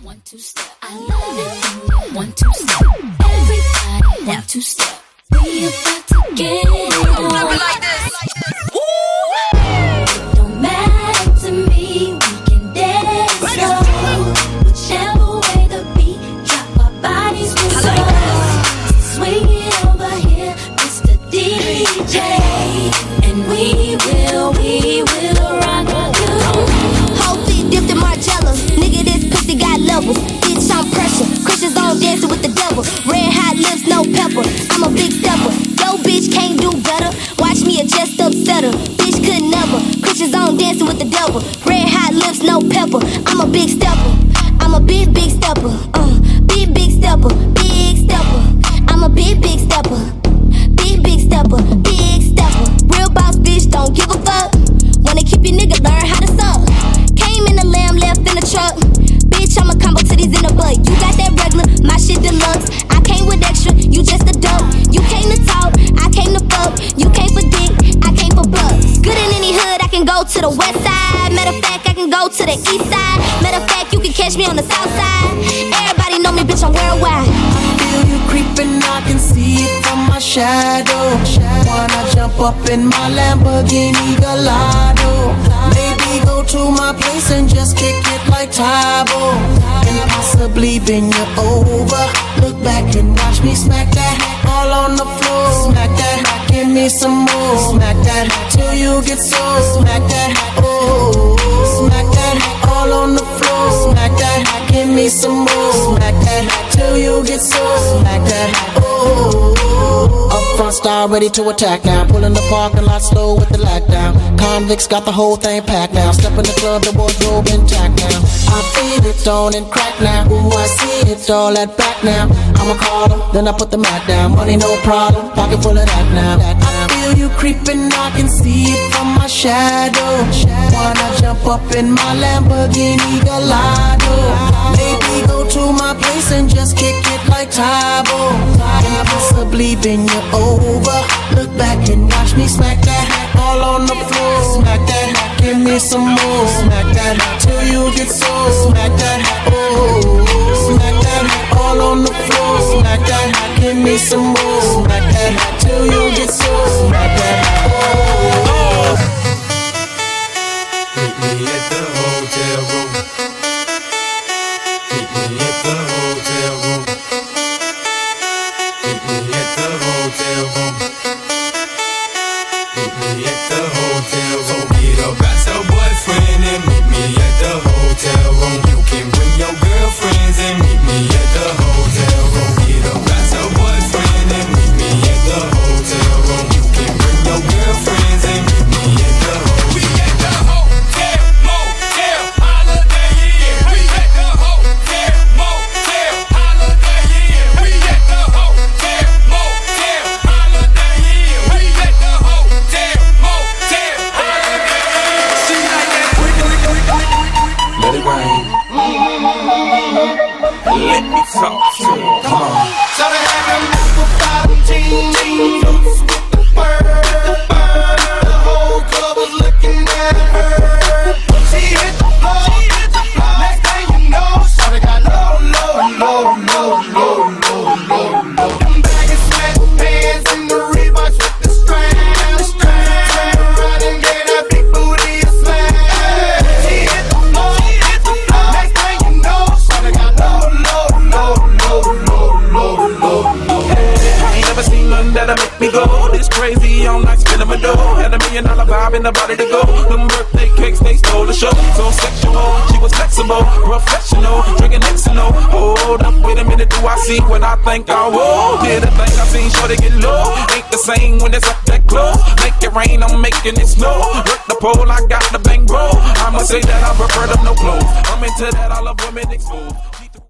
1 2 step. I love it. 1 2 step. Everybody 1 2 step. We about to get it on. Like this. It don't matter to me. We can dance slow. Whichever way the beat drop, our bodies will slow. Swing it over here, Mr. DJ, and we will rock you. Whole feet dipped in Margiela. Nigga, this pussy got levels. Bitch, I'm pressure. Christians on dancing with the devil. Red hot lips, no pepper. I'm a big stepper. Yo, bitch can't do better. Watch me adjust upset her. Bitch could never. Christians on dancing with the devil. Red hot lips, no pepper. I'm a big stepper. I'm a big stepper. Big stepper. Big stepper. I'm a big stepper. Big stepper. Big stepper. Real boss bitch, don't give a fuck. Wanna keep your nigga, learn how to suck. Came in the lamb, left in the truck. Bitch, I'm a combo titties in the butt. You got that regular, my shit deluxe. I came with extra, you just a dope. You came to talk, I came to fuck. You came for dick, I came for bucks. Good in any hood, I can go to the west side. Matter of fact, I can go to the east side. Matter of fact, you can catch me on the south side. Everybody know me, bitch, I'm worldwide. I feel you creeping, I can see it from my shadow. Wanna jump up in my Lamborghini Gallardo. Maybe go to my place and just kick it like Tybo. And possibly bend you over. Look back and watch me smack that all on the floor. Smack that, give me some more. Smack that till you get sore. Smack that, oh. Smack that all on the floor. Smack that, give me some more. Smack that till you get sore. Smack that, oh. Up front, style ready to attack now. Pulling the parking lot slow with the lockdown. Convicts got the whole thing packed now. Step in the club, the wardrobe intact now. I feel it on and crack now. Ooh, I see it all at back now. I'ma call them, then I put the mat down. Money no problem, pocket full of that now. I feel you creeping, I can see it from my shadow. Wanna jump up in my Lamborghini Gallardo. Maybe go to my place and just kick it like Tybo. And possibly bend you over. Look back and watch me smack that all on the floor. Smack that, give me some more. Smack that till you get sore. Smack that, oh. Smack that all on the floor. Smack that, give me some more. Smack that till you get sore. Smack that, oh. Meet me at the hotel room. Meet me at the hotel room. Meet me at the hotel room. Meet me at the hotel room. Get up at your boyfriend and meet me at the hotel room. You can bring your girlfriends and meet me at the hotel room. Get up at your boyfriend and meet me at the hotel room. You can bring your girlfriends and meet me at the hotel room. We at the hotel, motel, holiday inn. We at the hotel, motel, holiday inn. We at the hotel, motel, holiday inn. We at the hotel, motel, holiday inn. She like that. Let it rain. Let me talk to you. Come on. So they having multiple teams with the bird. The whole club was looking at her. She hit the floor. Next thing you know, shawty got low. Them baggy sweatpants and the Reeboks with the strands. Turn around and get that big booty a slam. She hit the floor. Next thing you know, shawty got low. I ain't never seen nothing that'll make me go this crazy. I'm like spinning my dough. Had $1 million vibe in the body to go. Them birthday cakes, they stole the show. So sexual, she was flexible, professional, drinking Xano. Hold up, wait a minute, do I see what I think I will? Did a thing I seen, sure to get low. Ain't the same when it's up that close. Make it rain, I'm making it snow. Work the pole, I got the bang bro. I'ma say that I prefer them no clothes. I'm into that, I love women exposed.